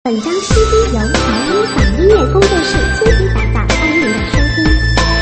本张 CD 由调音响音乐工作室倾情打造，欢迎您的收听。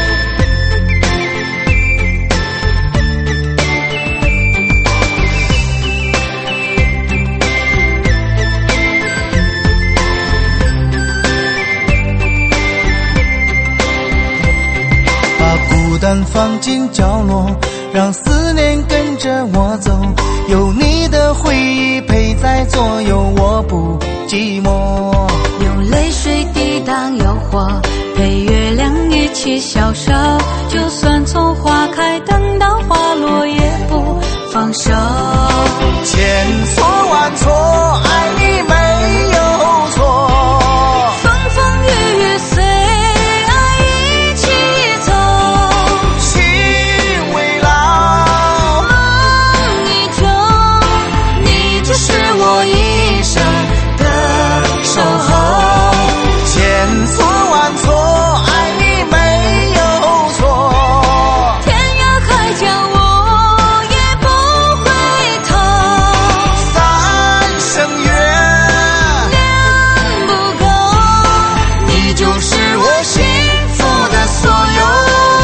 把孤单放进角落，让思念跟着我走，有你的回忆陪在左右，我不寂寞。 用泪水抵挡诱惑，陪月亮一起消瘦，就算从花开等到花落也不放手。 千错万错，爱你没有错， 风风雨雨随爱一起走， 情未老， 梦依旧，你就是我一生的守候。 千错万错，爱你没有错， 天涯海角我也不回头， 三生缘量不够， 你就是我幸福的所有。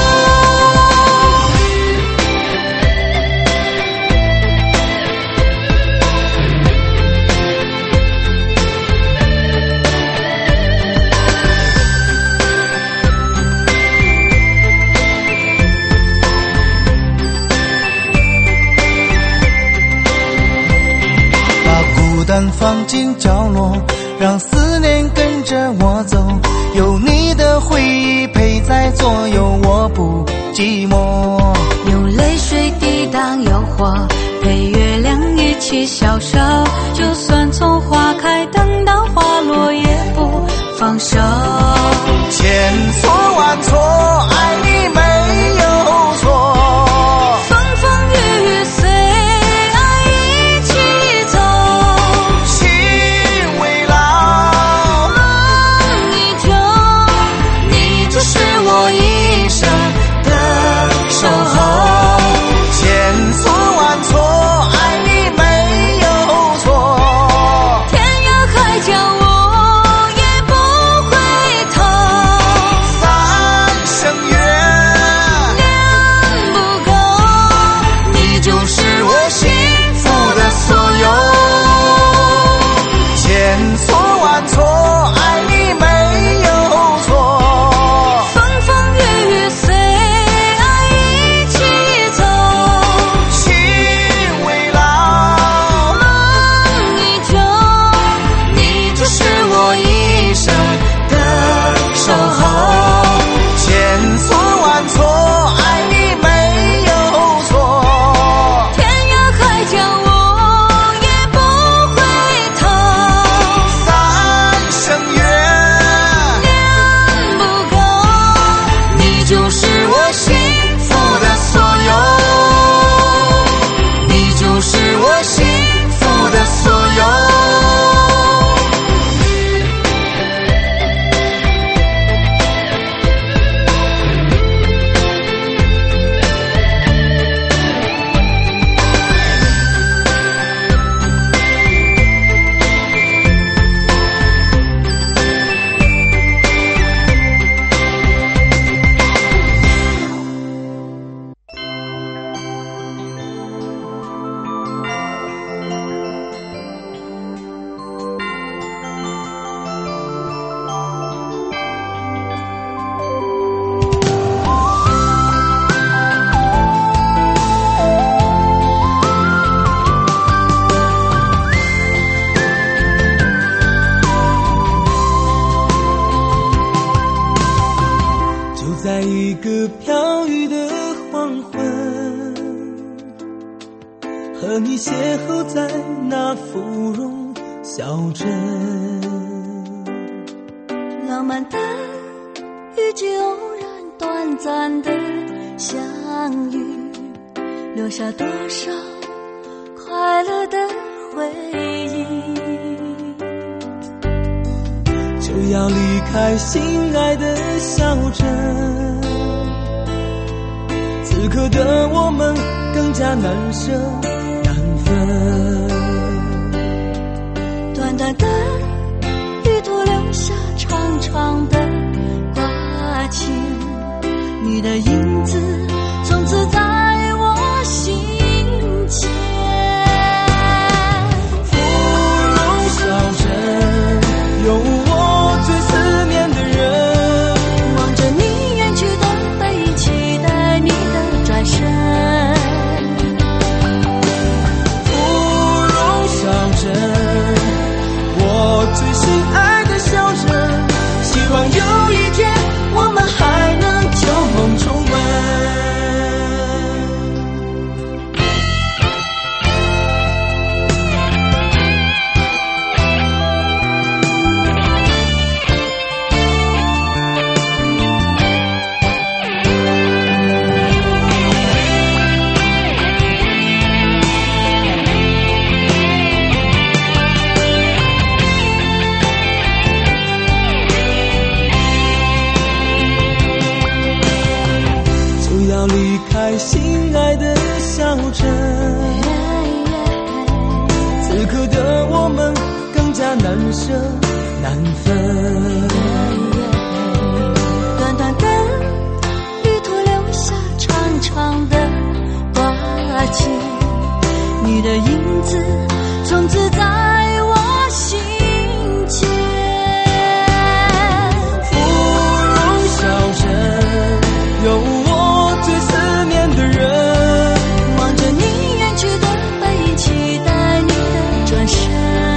放进角落，让思念跟着我走，有你的回忆陪在左右，我不寂寞。 用泪水抵挡诱惑，陪月亮一起消瘦，就算从花开等到花落也不放手。 千错万错，爱你没有错， 风风雨雨随爱一起走， 情未老， 梦依旧，你就是我一生的守候。 千错万错，爱你没有错， 天涯海角我也不回头， 三生缘量不够， 你就是我幸福的所有。千错万错，爱你没有错， 风风雨雨随爱一起走， 情未老， 梦依旧， 你就是我一生的守候。千错万错，爱你没有错， 天涯海角我也不回头， 三生缘量不够， 你就是我幸福的所有，你就是我幸福的所有。 就在一个飘雨的黄昏，和你邂逅在那芙蓉小镇， 浪漫的遇见，偶然短暂的相遇，留下多少快乐的回忆。 就要离开心爱的小镇，此刻的我们更加难舍难分。 短短的舍难分。 短短的旅途留下长长的挂记，你的影子从此在我心间。 芙蓉小镇有我最思念的人， 望着你远去的背影，期待你的转身。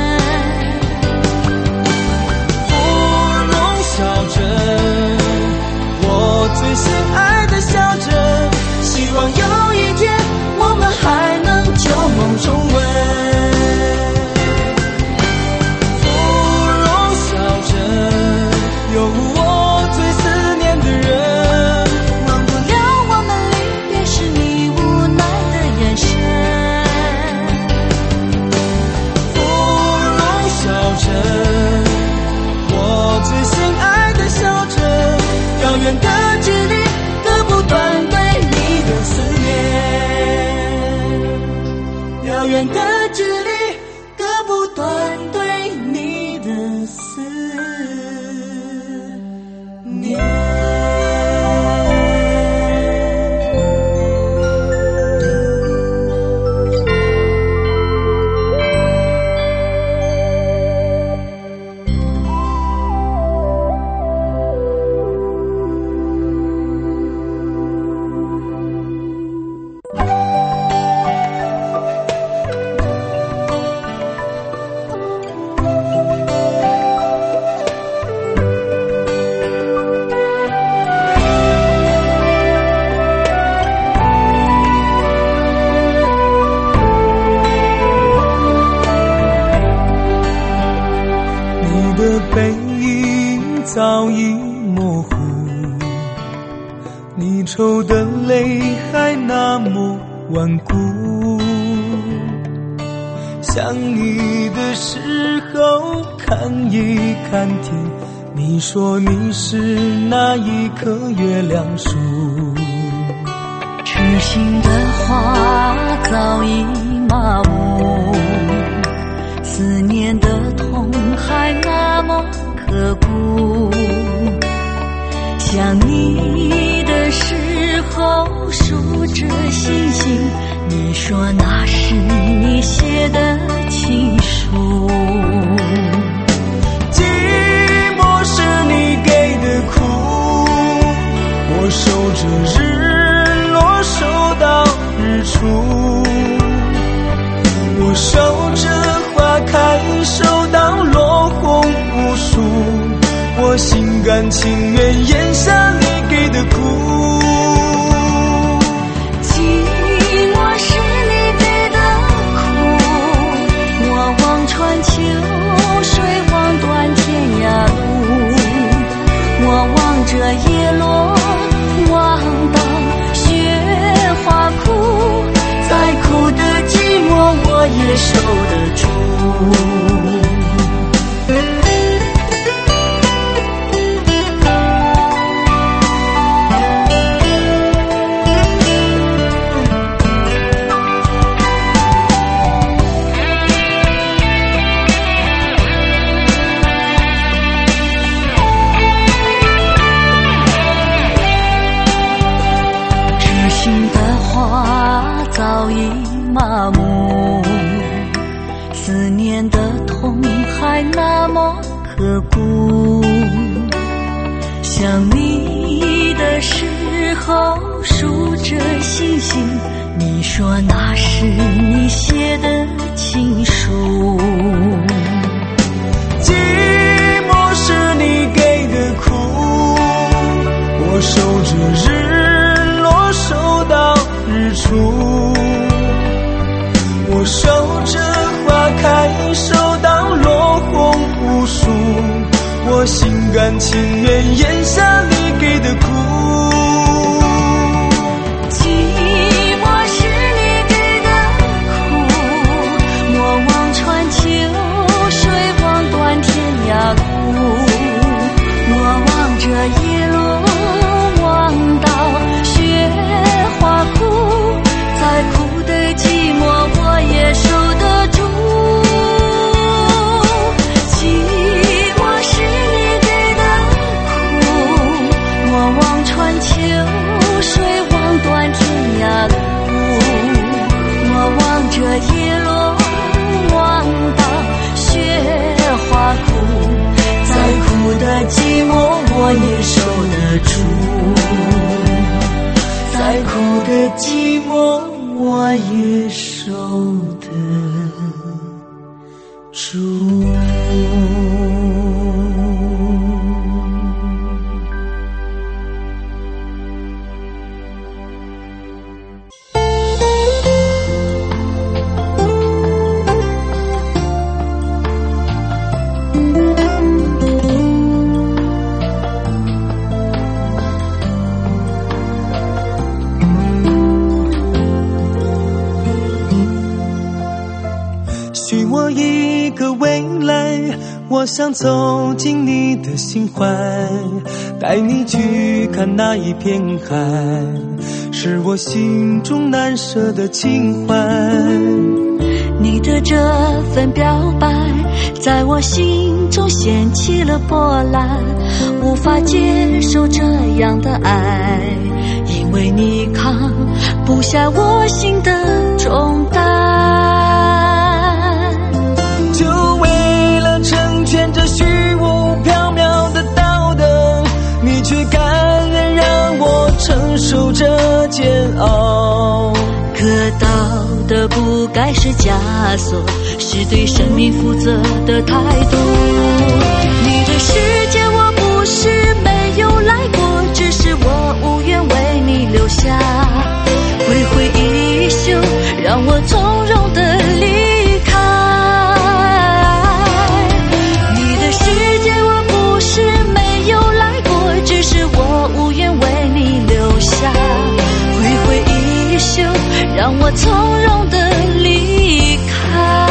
芙蓉小镇，我最心爱的小镇，希望有一天我们还能旧梦重温。芙蓉小镇有我最思念的人， 忘不了我们离别时你无奈的眼神。 芙蓉小镇，我最心爱的小镇，遥远的距离割不断对你的思念，遥远的距离割不断对你的思念。背影早已模糊，你抽的泪还那么顽固。想你的时候看一看天，你说你是那一棵月亮树。 痴心的花早已麻木，思念的痛还那么刻骨。想你的时候数着星星，你说那是你写的情书。 寂寞是你给的苦，我守着日落守到日出，我守着花开守到落红无数，我心甘情愿咽下你给的苦。 寂寞是你给的苦，我望穿秋水望断天涯路，我望着叶落望到雪花枯，再苦的寂寞我也守得住。早已麻木，思念的痛还那么刻骨。想你的时候数着星星，你说那是你写的情书。 寂寞是你给的苦，我守着日落守到日出，我守着花开守到落红无数，我心甘情愿咽下你给的苦。 寂寞是你给的苦，我望穿秋水望断天涯路，我望着叶落望到雪花枯，再苦的寂寞我也守得住。寂的寂寞我也守得住。 我想走进你的心怀，带你去看那一片海，是我心中难舍的情怀。 你的这份表白在我心中掀起了波澜，无法接受这样的爱，因为你扛不下我心的重担。 就为了成全这虚无缥缈的道德，你却甘愿让我承受这煎熬。 可道德不该是枷锁，是对生命负责的态度。你的世界我不是没有来过，只是我无缘为你留下，挥挥衣袖让我从容地离开。你的世界我不是没有来过，只是我无缘为你留下，挥挥衣袖让我从容地离开。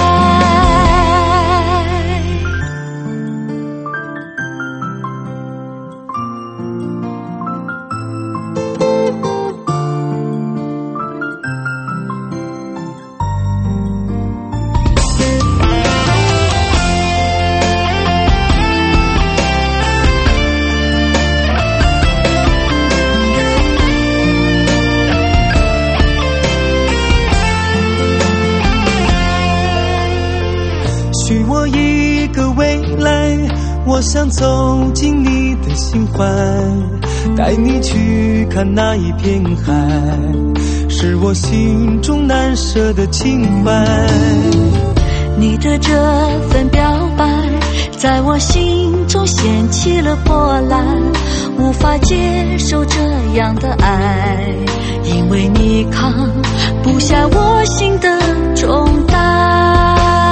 我想走进你的心怀，带你去看那一片海，是我心中难舍的情怀。 你的这份表白在我心中掀起了波澜，无法接受这样的爱，因为你扛不下我心的重担。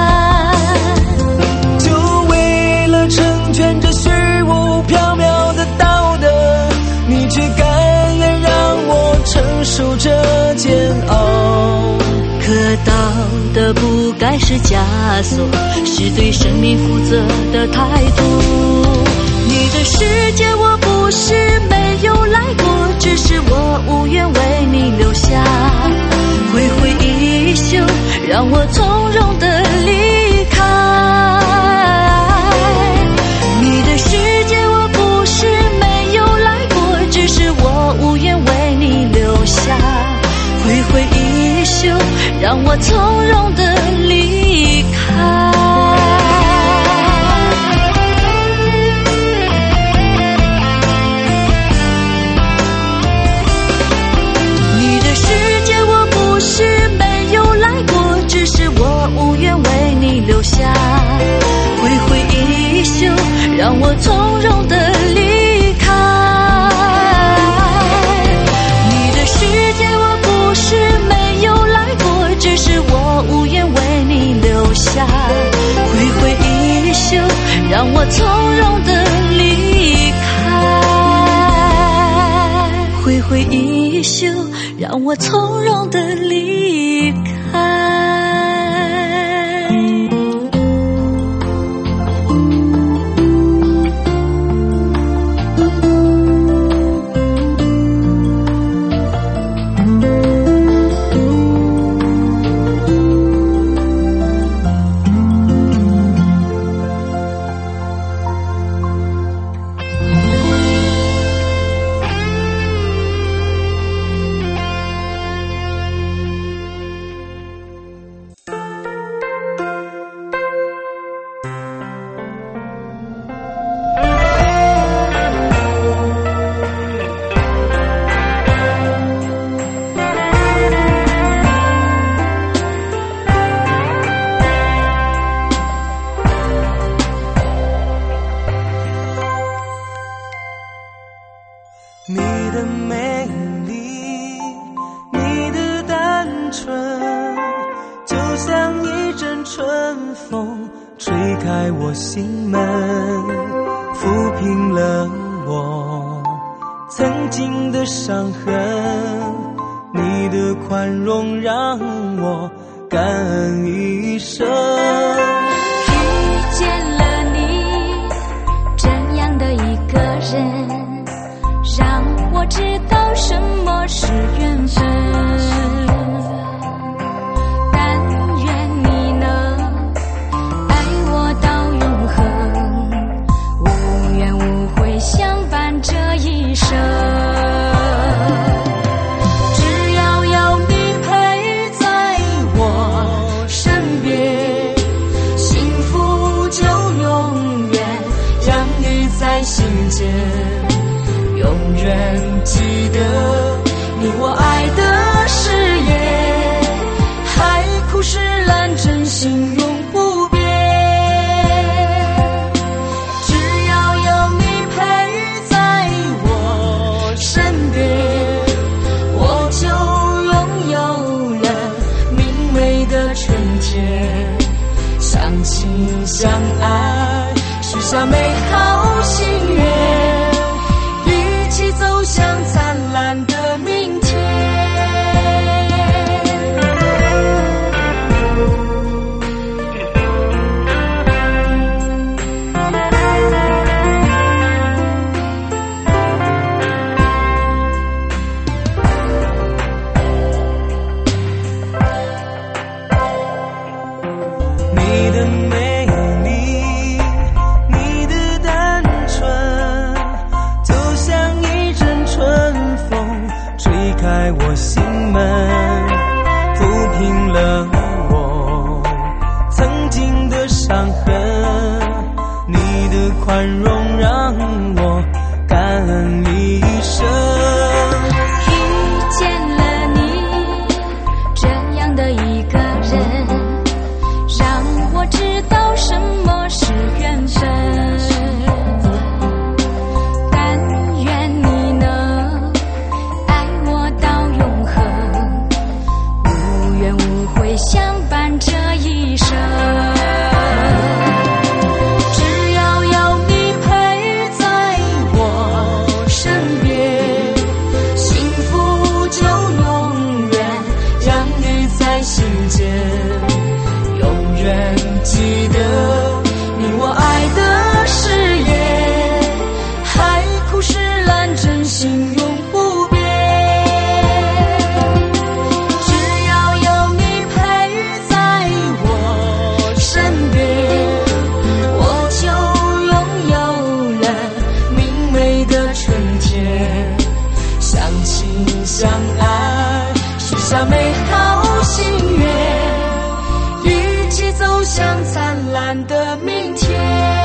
成全这虚无缥缈的道德，你却甘愿让我承受这煎熬。 可道德不该是枷锁，是对生命负责的态度。你的世界我不是没有来过，只是我无缘为你留下，挥挥衣袖让我从容地离开。你的世界我不是没有来过，只是我无缘为你留下，挥挥衣袖让我从容地离开。你的世界我不是没有来过，只是我无缘为你留下，挥挥衣袖让我从容地离开。你的世界我不是没有来过，只是我无缘为你留下，挥挥衣袖让我从容地离开，挥挥衣袖让我从容地离开。 开我心门，抚平了我曾经的伤痕。你的宽容让我感恩一生。 遇见了你这样的一个人，让我知道什么是缘分。但愿你能爱我到永恒，无怨无悔相伴这一生。只要有你陪在我身边，幸福就永远养育在心间。永远记得你我爱的誓言，海枯石烂真心永不变。只要有你陪在我身边，我就拥有了明媚的春天。相亲相爱，许下美好心愿，一起走向灿烂的明天。你的美丽，你的单纯，就像一阵春风吹开我心门，抚平了我曾经的伤痕。你的宽容让我感恩一生。 遇见了你这样的一个人，让我知道什么是缘分。但愿你能爱我到永恒，无怨无悔相伴这一生。只要有你陪在我身边，幸福就永远养育在心间。永远记得你我爱的誓言，海枯石烂真心永不变。只要有你陪在我身边，我就拥有了明媚的春天。相亲相爱，许下美好心愿，一起走向灿烂的明天。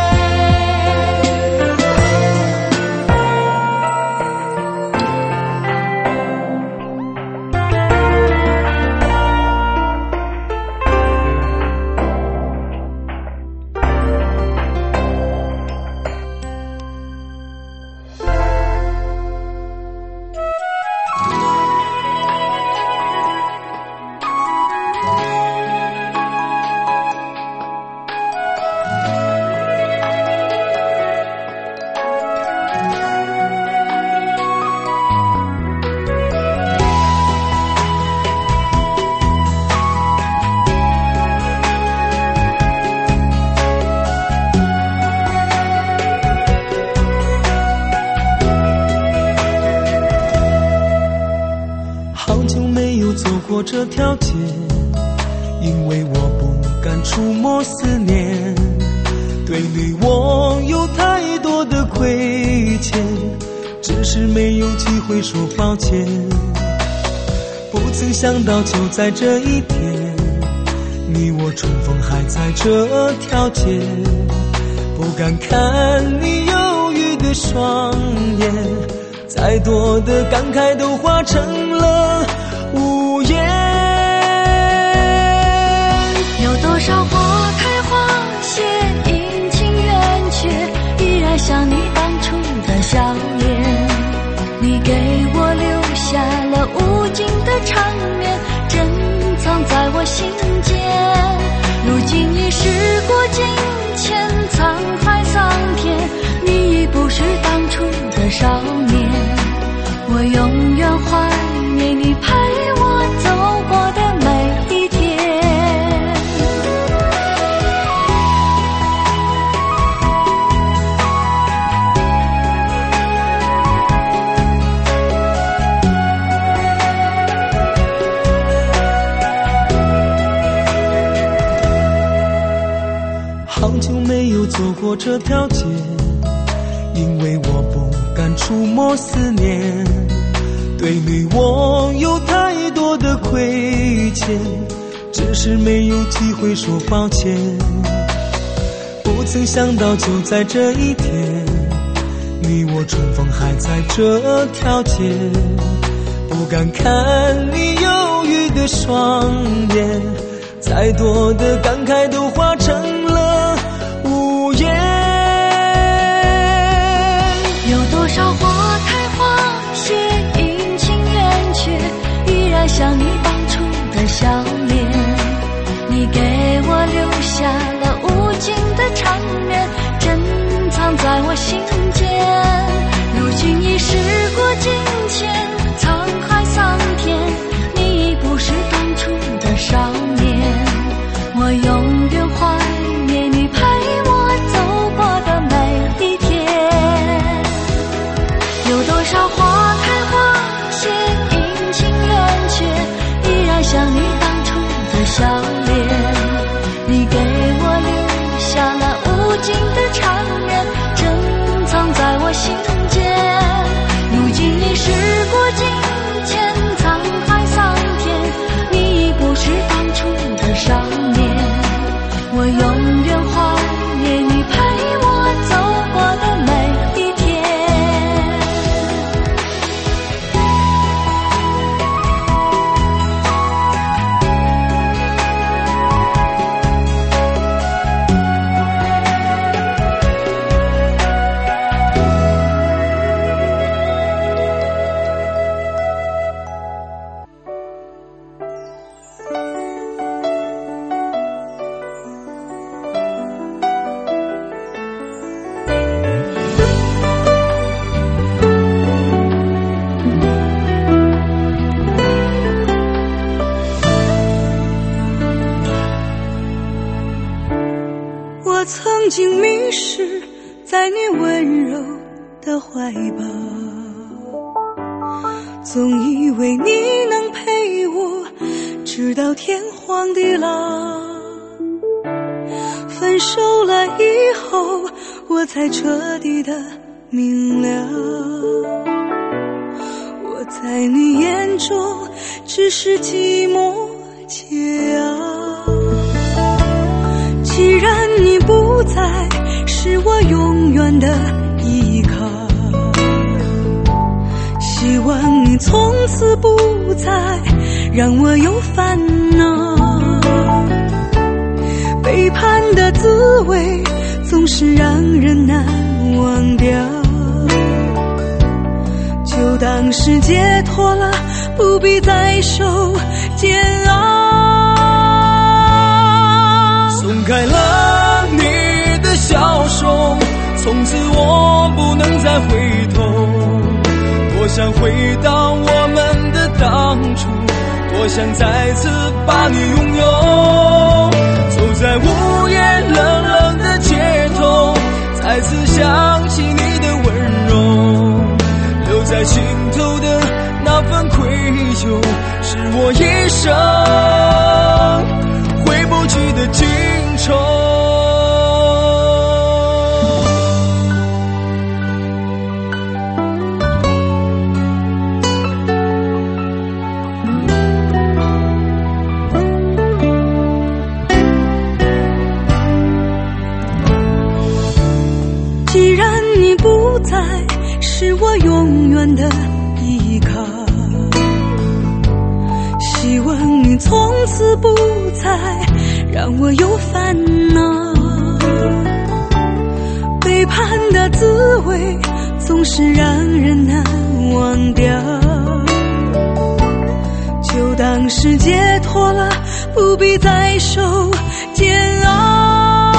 好久没有走过这条街，因为我不敢触摸思念。对你我有太多的亏欠，只是没有机会说抱歉。不曾想到就在这一天，你我重逢还在这条街。不敢看你忧郁的双眼，再多的感慨都化成了无言。 有多少花开花谢，阴晴圆缺，依然像你当初的笑脸。你给我留下了无尽的缠绵，珍藏在我心间。如今已时过境迁， 过这条街，因为我不敢触摸思念，对你我有太多的亏欠，只是没有机会说抱歉。不曾想到就在这一天，你我重逢还在这条街，不敢看你忧郁的双眼，再多的感慨都化成了无言。 有多少花开花谢，阴晴圆缺，依然像你当初的笑脸。你给我留下了无尽的缠绵，珍藏在我心间。如今已时过境迁，沧海桑田，你已不是当初的少年。我永远怀念你陪我走过的每一天。有多少花开花谢，阴晴圆缺，依然像你当初的笑脸。你给我留下了无尽的缠绵，珍藏在我心间。如今已时过境迁，沧海桑田，你已不是当初的少年。我永远怀念你陪我走过的每一天。 我曾经迷失在你温柔的怀抱，总以为你能陪我直到天荒地老。分手了以后，我才彻底的明了，我在你眼中只是寂寞煎熬。既然你不再是我永远的依靠，希望你从此不再让我有烦恼。背叛的滋味总是让人难忘掉，就当是解脱了，不必再受煎熬。 松开了你的小手，从此我不能再回头。多想回到我们的当初，多想再次把你拥有。走在午夜冷冷的街头，再次想起你的温柔，留在心头的那份愧疚，是我一生回不去的情愁。 既然你不再是我永远的依靠，希望你从此不再让我有烦恼。背叛的滋味总是让人难忘掉，就当是解脱了，不必再受煎熬。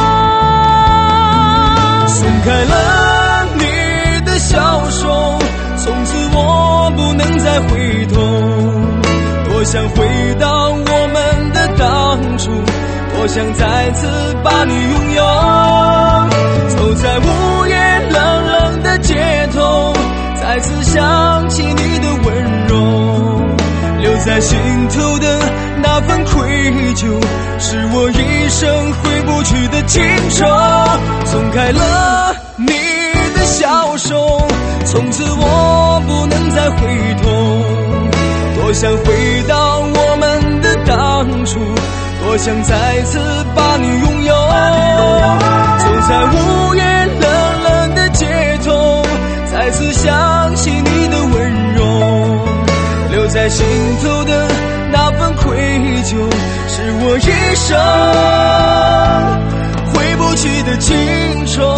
松开了你的小手，从此我不能再回头。多想回到我们的当初，多想再次把你拥有。走在午夜冷冷的街头，再次想起你的温柔，留在心头的那份愧疚，是我一生回不去的情愁。 松开了你的小手，从此我不能再回头。多想回到我们的当初，多想再次把你拥有。走在无言冷冷的街头，再次想起你的温柔，留在心头的那份愧疚，是我一生回不去的情愁，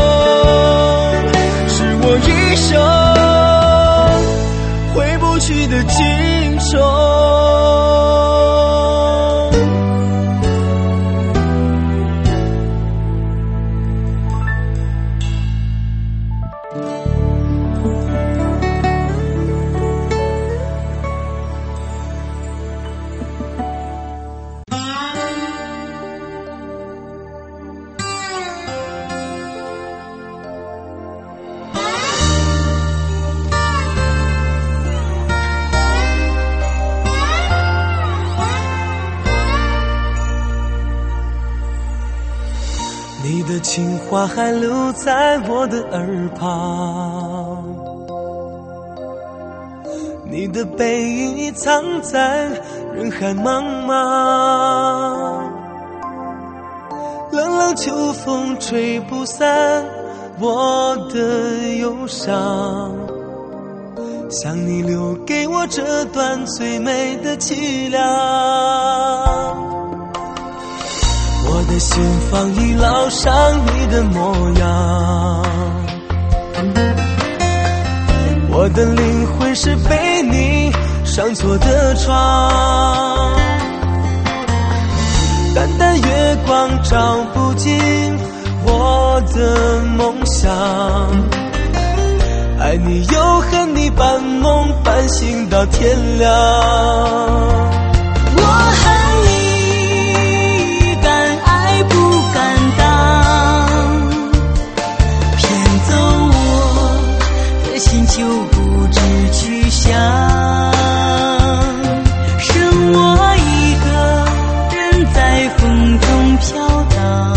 是我一生回不去的情愁。你的情话还留在我的耳旁，你的背影已藏在人海茫茫，冷冷秋风吹不散我的忧伤，想你留给我这段最美的凄凉。我的心房已烙上你的模样，我的灵魂是被你上错的床，淡淡月光照不进我的梦想，爱你又恨你，半梦半醒到天亮。 我恨你就不知去向，剩我一个人在风中飘荡，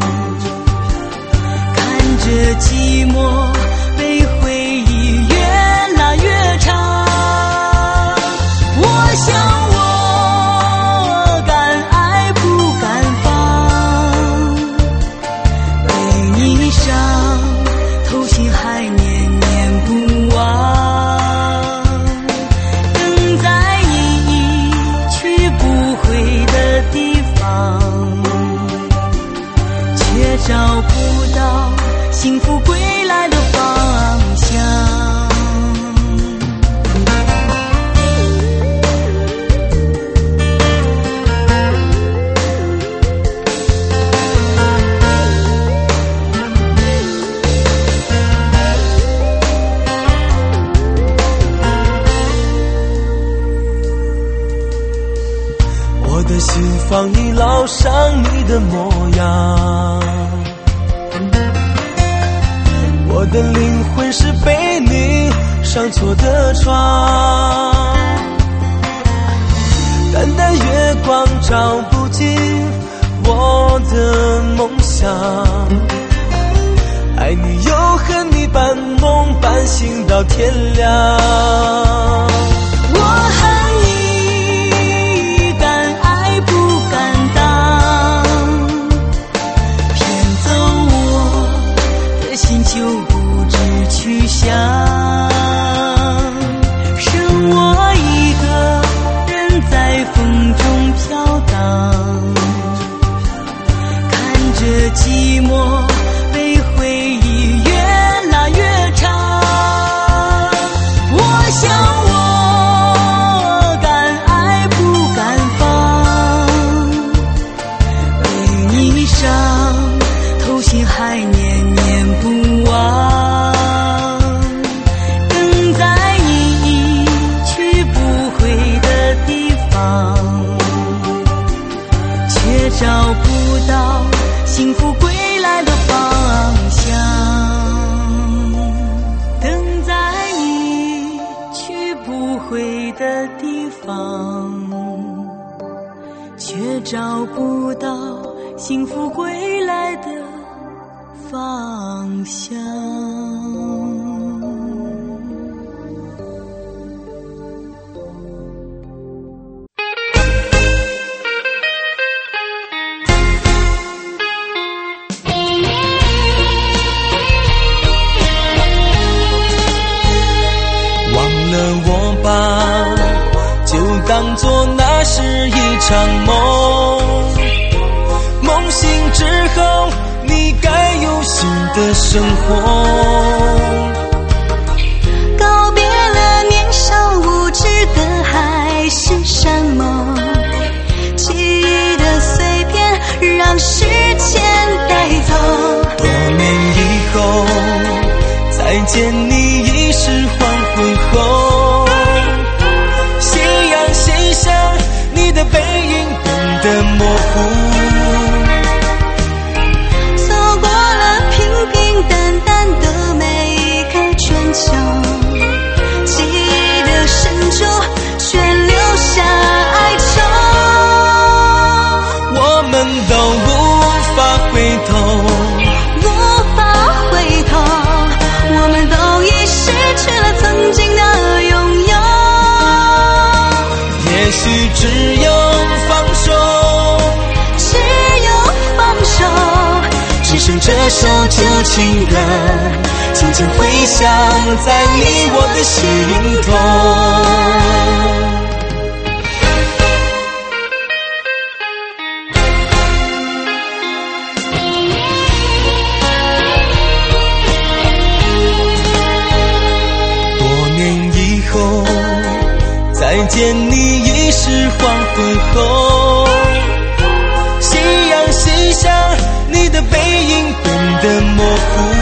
看着寂寞被回忆越拉越长。我想我敢爱不敢放，被你伤透心还念不忘，等在你去不回的地方，却找不到幸福归来的方向。 我的心房已烙上你的模样，我的灵魂是被你上错的床，淡淡月光照不进我的梦想，爱你又恨你，半梦半醒到天亮。 我恨你就不知去向，剩我一个人在风中飘荡，看着寂寞被回忆越拉越长。我想我敢爱不敢放，被你伤透心还念念不忘，等在你去不回的地方，却找不到幸福归来的方向。等在你去不回的地方，却找不到幸福归来的方向。 当作那是一场梦，梦醒之后你该有新的生活。 告别了年少无知的海誓山盟，记忆的碎片让时间带走。 多年以后再见你已是黄昏后，心想你的背影变得模糊， 走过了平平淡淡的每一个春秋，记忆的深处却留下哀愁。 我们都无法回头， 无法回头，我们都已失去了曾经的拥有。 也许只有放手， 只有放手， 只剩这首旧情歌轻轻回响在你我的心头。多年以后再见你已是黄昏后，夕阳西下你的背影变得模糊，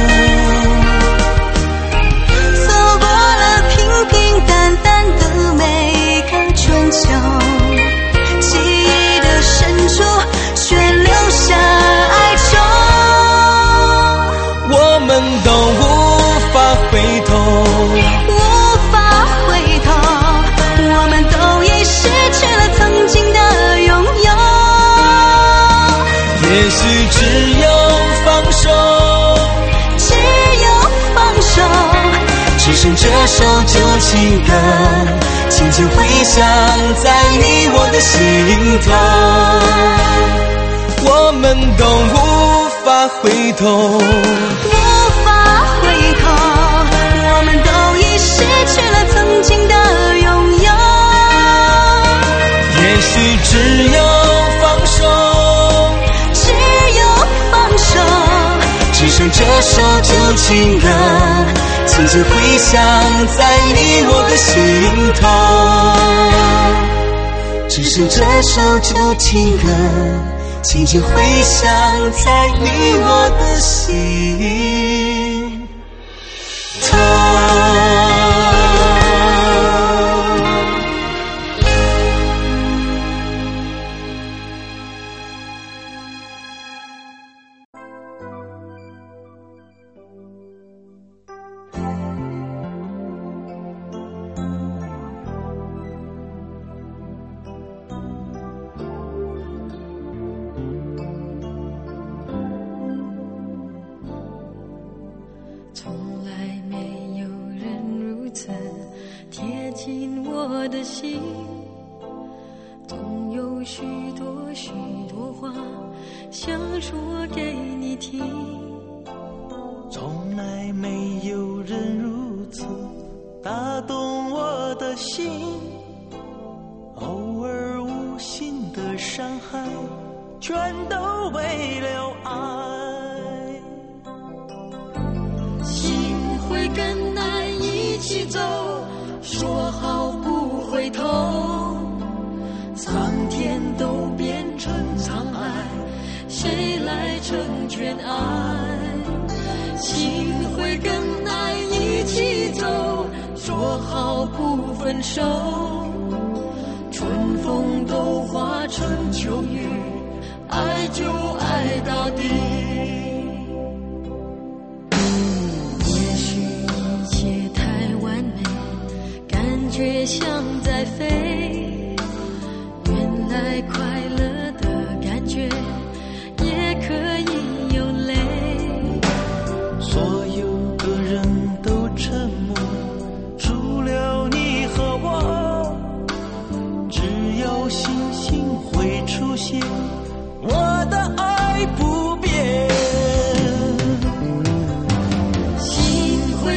走过了平平淡淡的每一个春秋，记忆的深处却留下哀愁。 我们都无法回头， 无法回头，我们都已失去了曾经的拥有。 也许只有放手， 只有放手， 只剩这首旧情歌轻轻回响在你我的心头。我们都无法回头， 无法回头，我们都已失去了曾经的拥有。 也许只有放手， 只有放手， 只剩这首旧情歌轻轻回响在你我的心头。只剩这首旧情歌轻轻回响在你我的心头。 从来没有人如此贴近我的心，总有许多许多话想说给你听。 从来没有人如此打动我的心，偶尔无心的伤害全都为了爱， 心会跟爱一起走，说好不回头，苍天都变成沧海，谁来成全爱？心会跟爱一起走，说好不分手，春风都化成秋雨，爱就爱到底。也许一切太完美，感觉像在飞，原来快乐的感觉也可以有泪。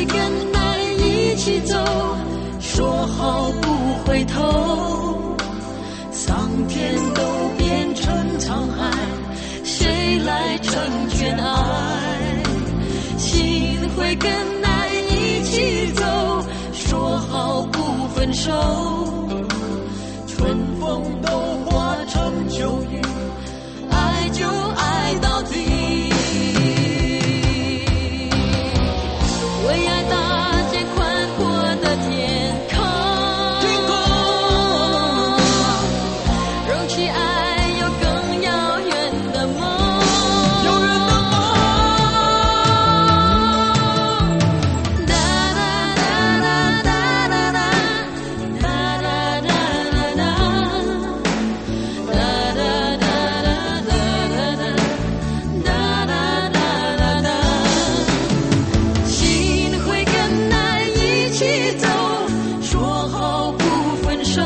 会跟爱一起走，说好不回头，苍天都变成沧海，谁来成全爱？心会跟爱一起走，说好不分手，春风都化成秋雨，爱就爱到底。为爱搭建宽阔的天空，容起爱有更遥远的梦，哒哒哒哒哒哒哒，哒哒哒哒哒，哒哒哒哒哒哒，哒哒哒哒。心会跟爱一起走，说好不分手，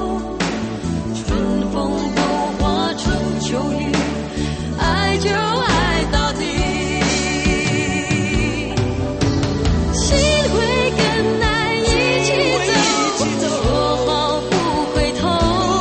春风都化成秋雨，爱就爱到底。心会跟爱一起走，说好不回头，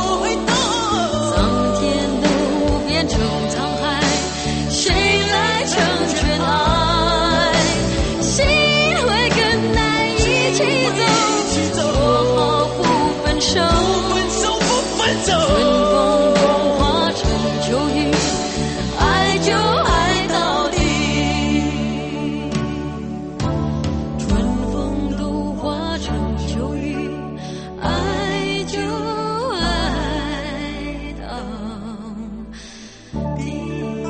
苍天都变成沧海，谁来成全爱？心会跟爱一起走，说好不分手，春风都化成秋雨，爱就爱到底。春风都化成秋雨，爱就爱到底。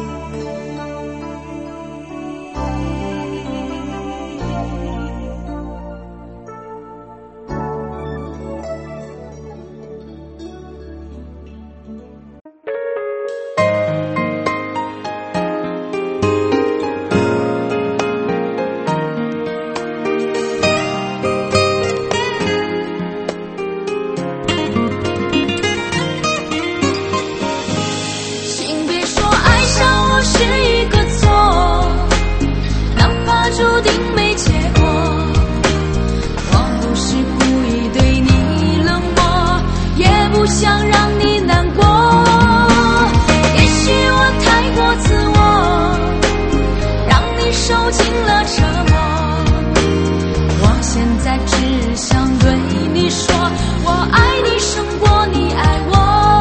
请别说爱上我是一个错，哪怕注定没结果。我不是故意对你冷漠，也不想让你难过。也许我太过自我，让你受尽了折磨。我现在只想对你说，我爱你胜过你爱我。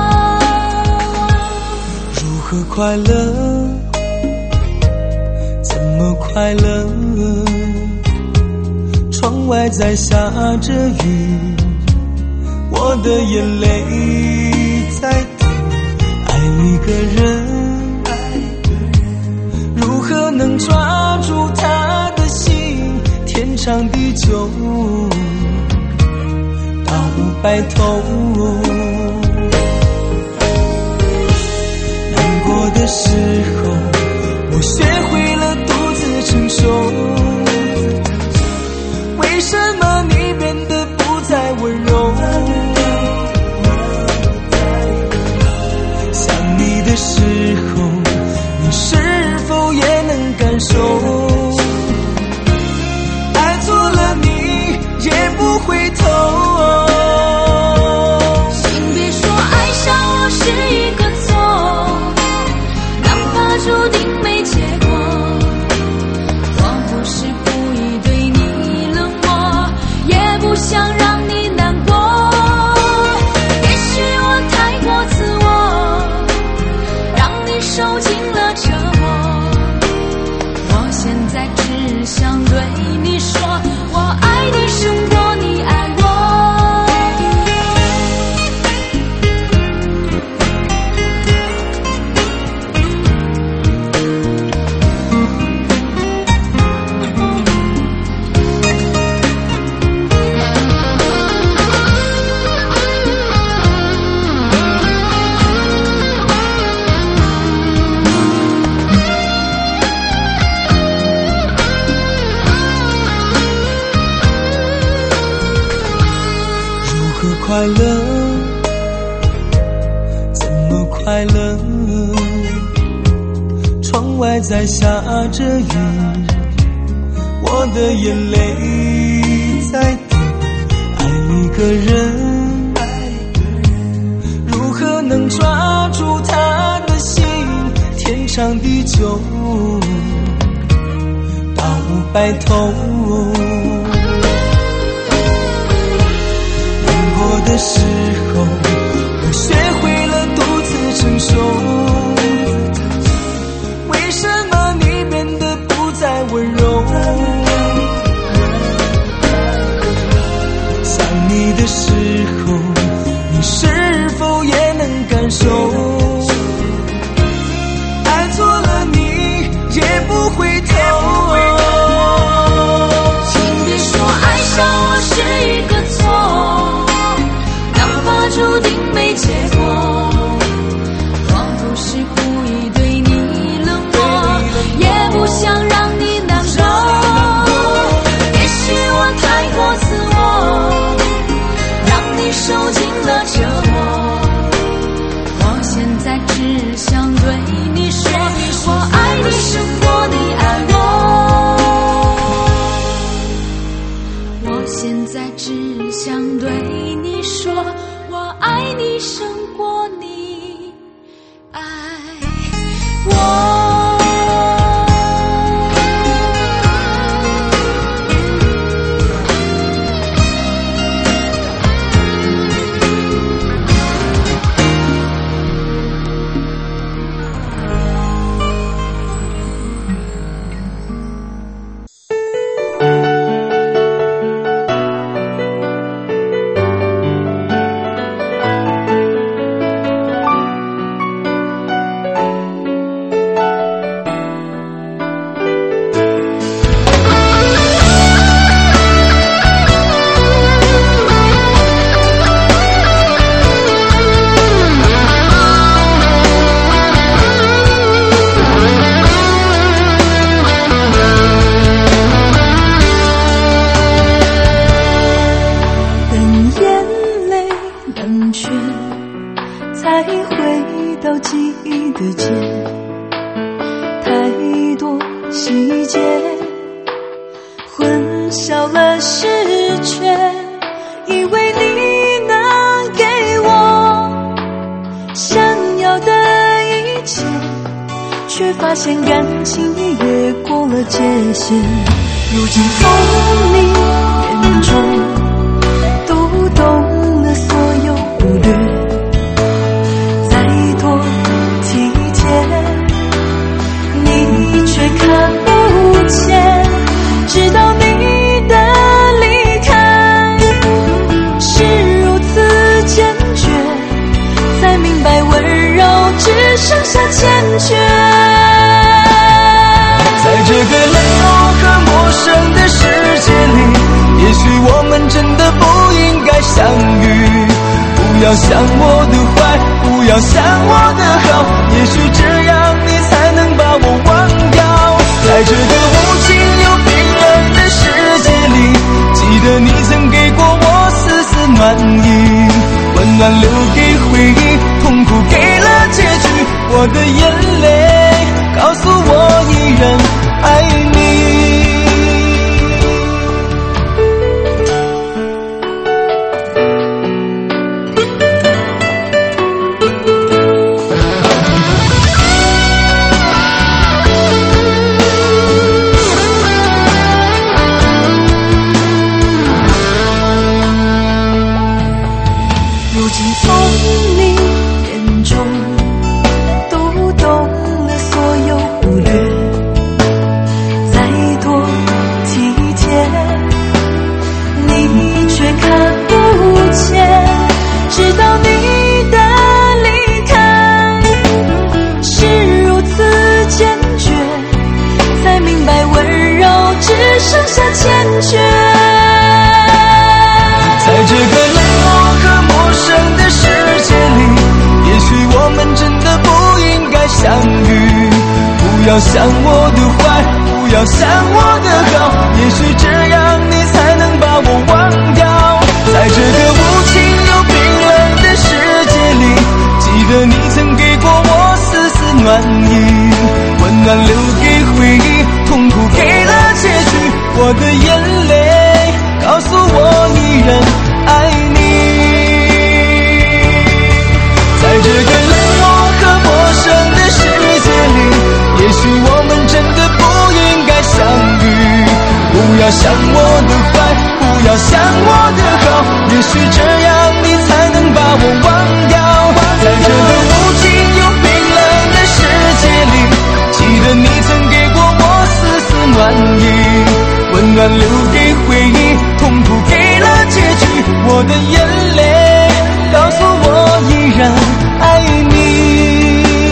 如何快乐？怎么快乐？窗外在下着雨，我的眼泪在滴。爱一个人，如何能抓住他的心？天长地久，到白头。难过的时候，我学会了独自承受。为什么你变得不再温柔？想你的时候，你是否也能感受？爱错了你也不回头。 请别说爱上我是一个错，哪怕注定没结果。我不是故意对你冷漠，也不想让你难过。也许我太过自我，让你受尽了折磨。我现在只想对你说，我爱你胜过你爱我。 快乐？怎么快乐？窗外在下着雨，我我的眼泪在滴。爱一个人，如何能抓住他的心？天长地久到白头。难过的时候，我学会了独自承受。为什么你变得不再温柔？想你的时候，你是否也能感受？爱错了你也不回头。 请别说爱上我是一个错，哪怕注定没结果。我不是故意对你冷漠，也不想让你难受。也许我太过自我，让你受尽了折磨。我现在只想对你说，我爱你胜过你爱我。我现在只想对你说，我爱你胜过你爱我。 如今从你眼中读懂了所有忽略，再多体贴你却看不见，直到你的离开是如此坚决，才明白温柔只剩下坚决。 在这个冷漠和陌生的世界里，也许我们真的不应该相遇。不要想我的坏，不要想我的好，也许这样你才能把我忘掉。在这个无情又冰冷的世界里，记得你曾给过我丝丝暖意，温暖留给回忆，痛苦给了结局。我的眼泪告诉我依然爱你。 如今从你眼中读懂了所有忽略，再多体贴你却看不见，直到你的离开是如此坚决，才明白温柔只剩下坚决。 在这个冷漠和陌生的世界里，也许我们真的不应该相遇。不要想我的坏，不要想我的好，也许这样你才能把我忘掉。在这个无情又冰冷的世界里，记得你曾给过我丝丝暖意，温暖留给回忆，痛苦给了结局。我的眼泪告诉我依然爱你。在这个冷漠和陌生的世界里，也许我们真的不应该相遇。不要想我的坏，不要想我的好，也许这样你才能把我忘掉。在这个无情又冰冷的世界里，记得你曾给过我丝丝暖意，温暖留给回忆，痛苦给了结局。我的眼泪告诉我依然爱你。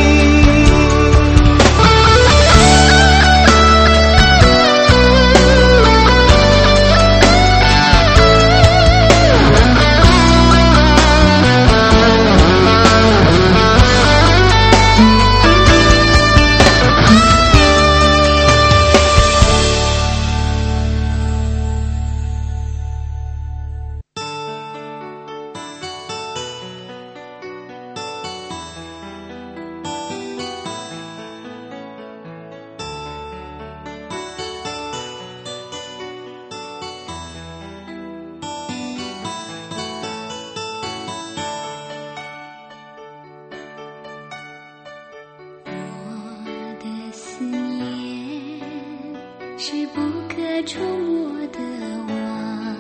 是不可触摸的网，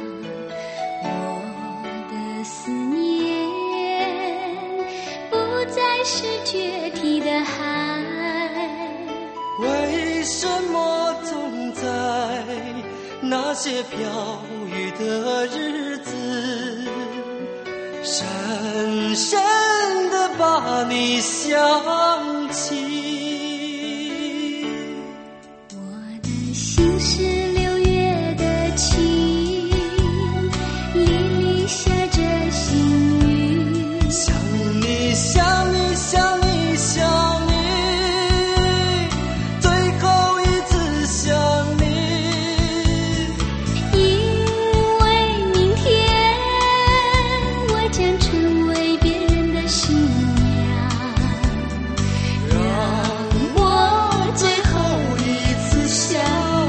我的思念不再是决堤的海。 为什么总在那些飘雨的日子，深深地把你想起？ 心是6月的晴，沥沥下着细雨。 想你，想你，想你，想你，最后一次想你。 因为明天我将成为别人的新娘，让我最后一次想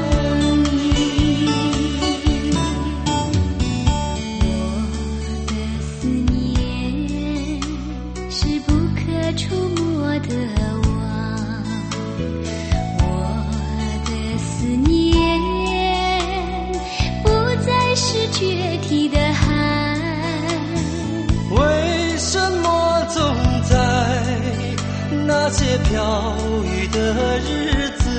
触摸的网，我的思念不再是决堤的海。 为什么总在那些飘雨的日子，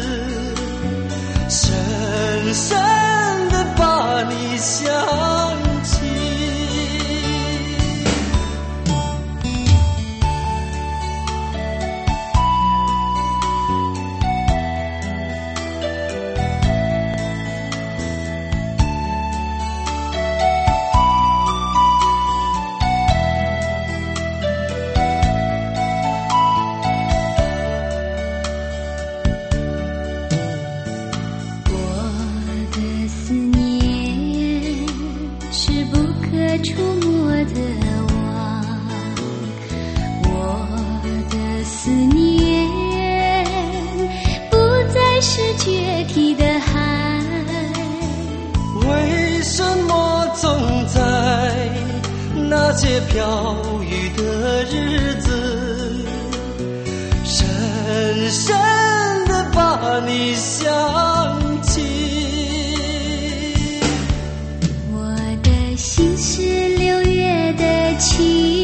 深深地把你想起？ 触摸的网，我的思念不再是决堤的海。 为什么总在那些飘雨的日子，深深地把你想起？ 心是6月的晴，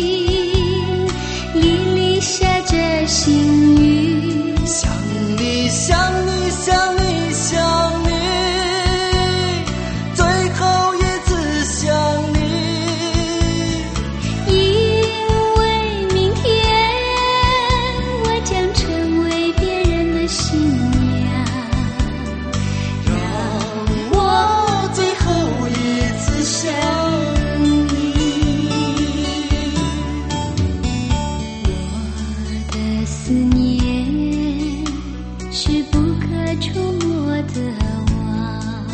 沥沥下着细雨。 想你，想你，想你，想你，最后一次想你。 因为明天我将成为别人的新娘， 让我最后一次想思念是不可触摸的网，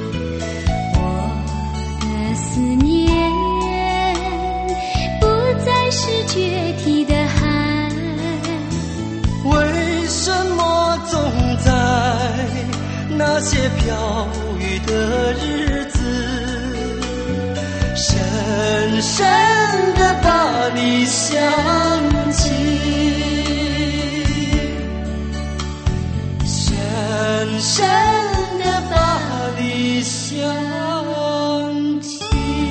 我的思念不再是决堤的海。 为什么总在那些飘雨的日子，深深地把你想起，深深地把你想起。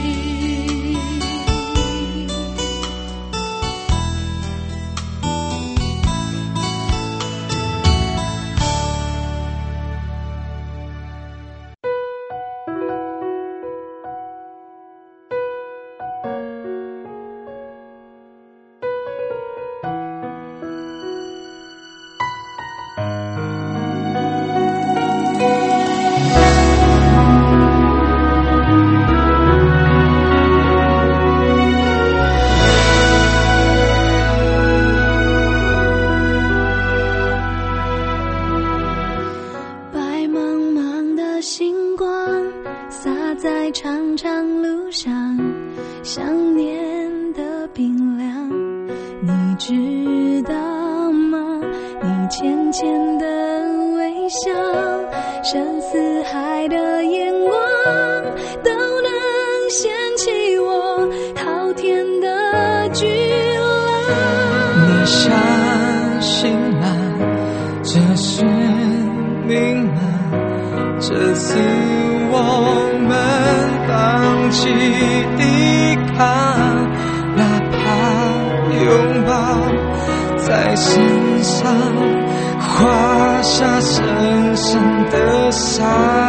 长长路上，想念的冰凉，你知道吗？你浅浅的微笑，深似海的眼光，都能掀起我滔天的巨浪。 你相信吗？这是命吗？这次我们放弃抵抗，哪怕拥抱在身上画下深深的伤，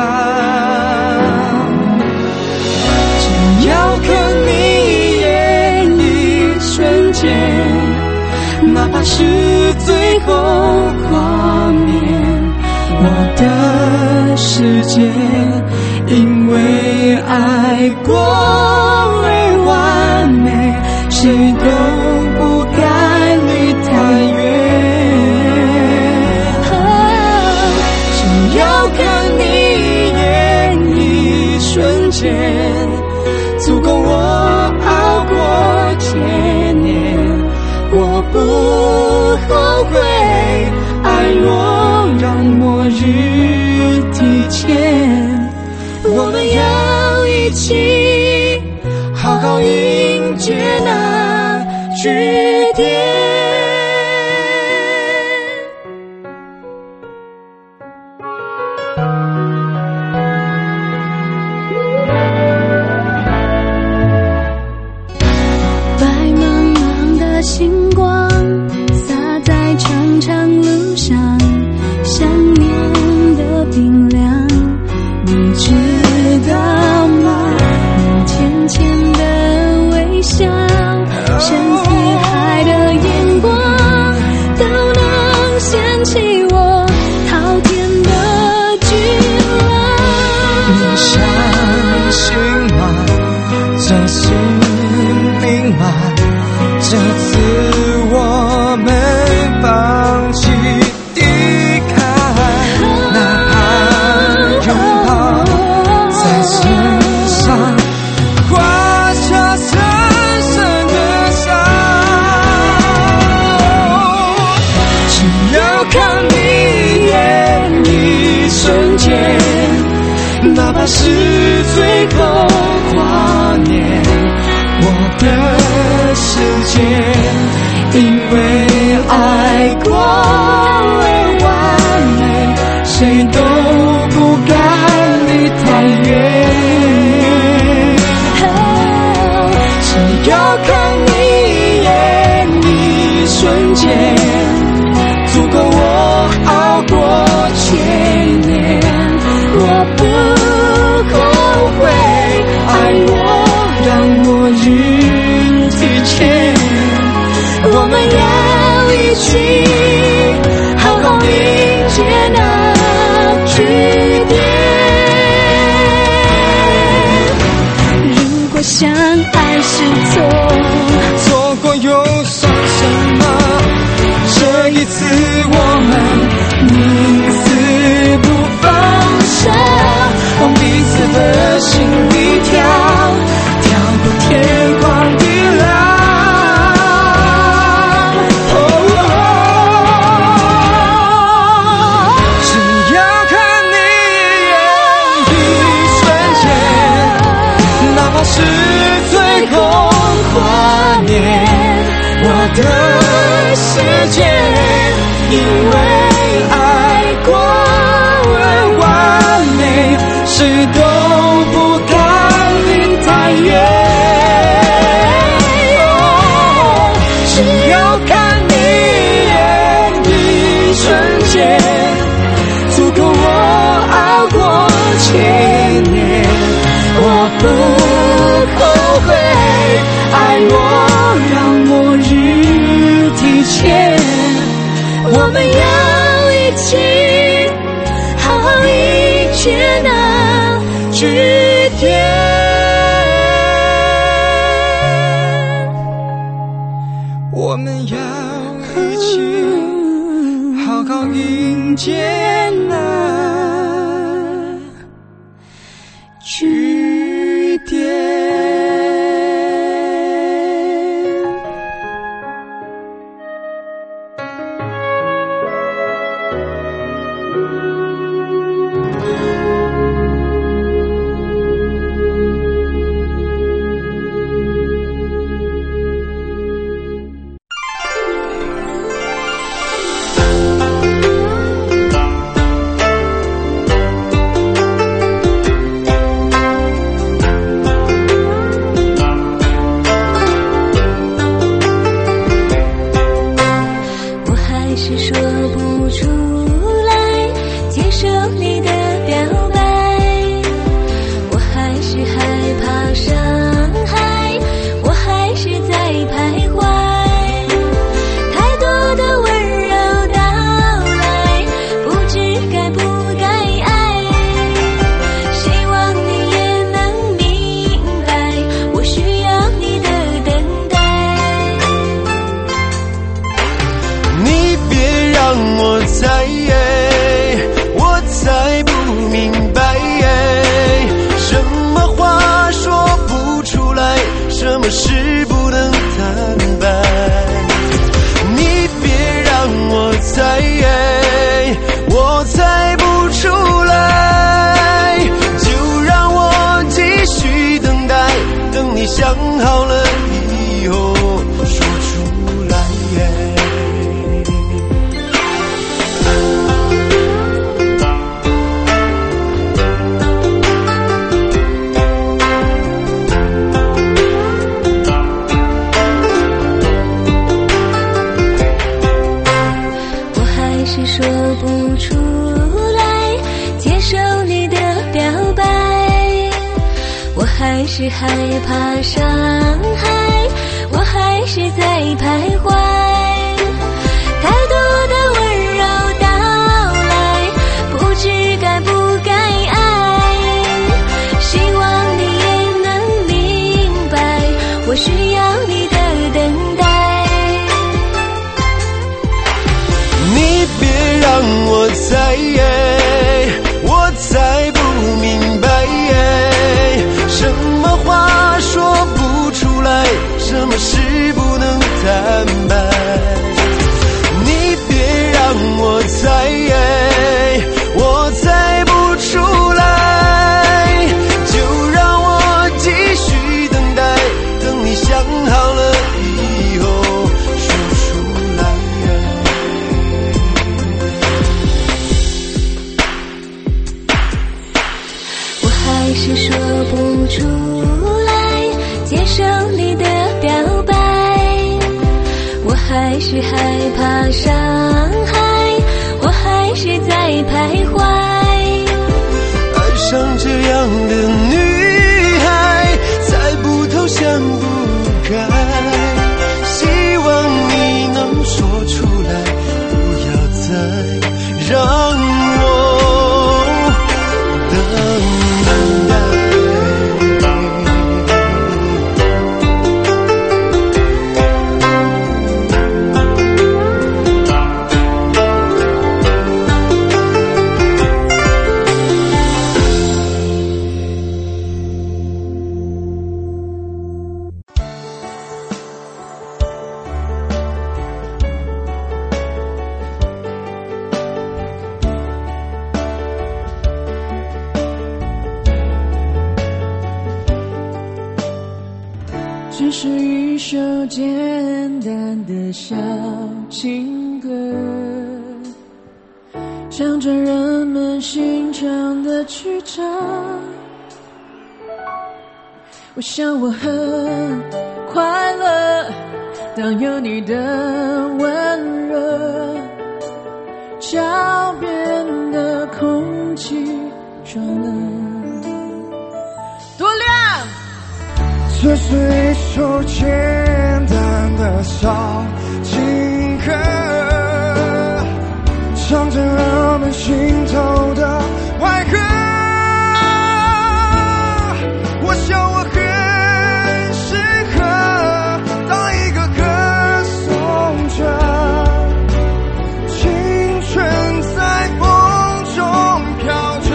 只要看你一眼一瞬间，哪怕是最后画面，我的世界因为爱过而完美，谁都不该离太远。只要看你一眼一瞬间，足够我熬过千年。我不后悔，爱若让末日提前，我们要一起好好迎接那句点。 白茫茫的星光洒在长长路上，想念的冰凉，你知道吗？你浅浅的微笑，深似海的眼光，都能掀起我滔天的巨浪。 你相信吗？这是命吗？这次我们放弃抵抗，哪怕拥抱在身上画下深深的伤，只要看你一眼一瞬间，哪怕是最后画面，我的世界因为爱过而完美，谁都不该离太远。只要看你一眼一瞬间，足够我熬过千年。我不后悔，爱若让末日提前，我们要一起好好迎接那句点。 如果相爱是错， 错过又算什么？这一次我们宁死不放手，往彼此的心里跳过天荒地老。只要看你一眼的世界，因为爱过而完美，谁都不敢离太远。只要看你眼的纯洁，足够我熬过千年。我不后悔爱我让末日提前，我们要一起好好迎接那句点。我们要一起好好迎接那句点。 还是害怕伤害，我还是在徘徊，太多的温柔到来，不知该不该爱，希望你也能明白，我需要你的等待。 你别让我猜，我才不明白，什么话说不出来，什么事不能坦白。你别让我猜，我猜不出来，就让我继续等待，等你想好了以后说出来。 我还是说不出来接受你的表白，我还是害怕伤害，我还是在徘徊。 爱上这样的女孩，猜不透想不开，希望你能说出来，不要再让我等待。 只是一首简单的小情歌，唱着人们心肠的曲折。我想我很快乐，当有你的温热，脚边的空气转了。多亮！ 这是一首简单的小情歌，唱着人们心头的怀歌。我想我很适合当一个歌颂者，青春在风中飘着。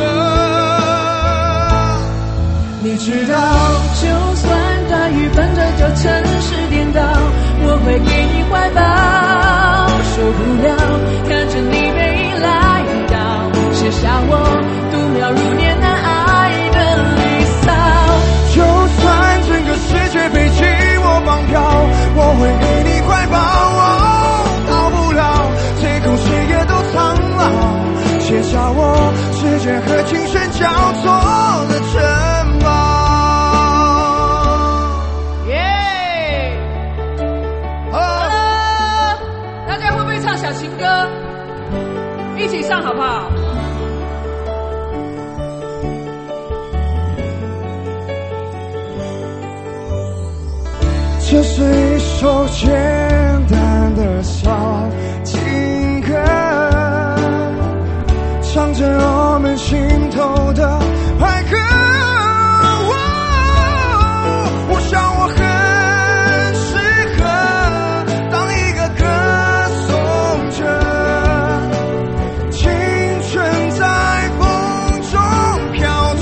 你知道， 就算大雨伴着这城市颠倒，我会给你怀抱，受不了看着你背影来到，写下我度秒如年难挨的离骚。 就算整个世界被寂寞绑票，我会给你怀抱，到不了最后谁也都苍老，写下我时间和青春交错的城堡。 小情歌一起唱好不好？ 这是一首简单的小情歌，唱着我们心头的怀歌。我想我很适合当一个歌颂者，青春在风中飘着。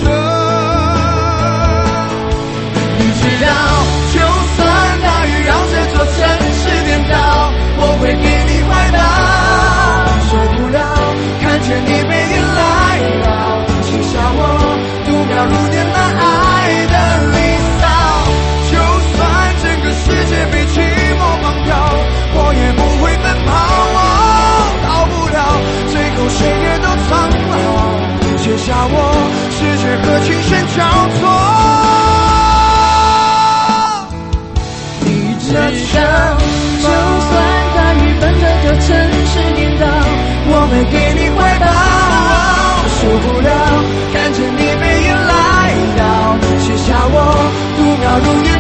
你知道，就算大雨让这座城市颠倒，我会给你怀抱，受不了看见你背影来到，写下我度秒如年难挨的离骚。就算整个世界被寂寞绑票，我也不会奔跑，到不了最后谁也都苍老，写下我世界和青春交错。 这场就算大雨伴着这城市颠倒，我会给你怀抱，受不了看着你背影来到，写下我度秒如年